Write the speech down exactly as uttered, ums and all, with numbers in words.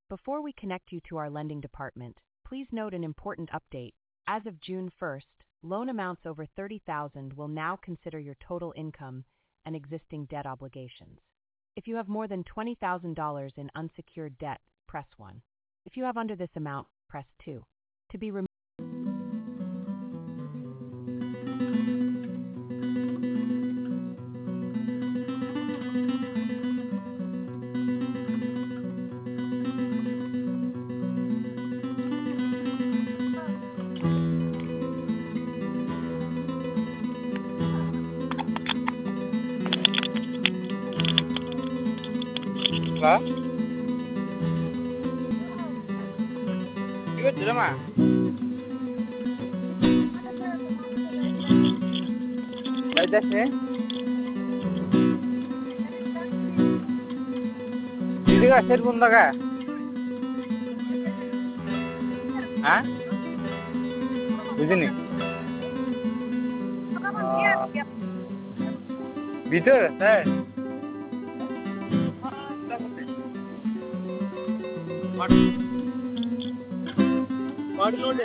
Before we connect you to our lending department, please note an important update. As of June first, loan amounts over thirty thousand dollars will now consider your total income and existing debt obligations. If you have more than twenty thousand dollars in unsecured debt, press one. If you have under this amount, press two. To be removed. Hả? Biết rồi mà. Đây đây thế. Ini ka set bunda ka? Hah? Begini. Bitter, eh? What? What load?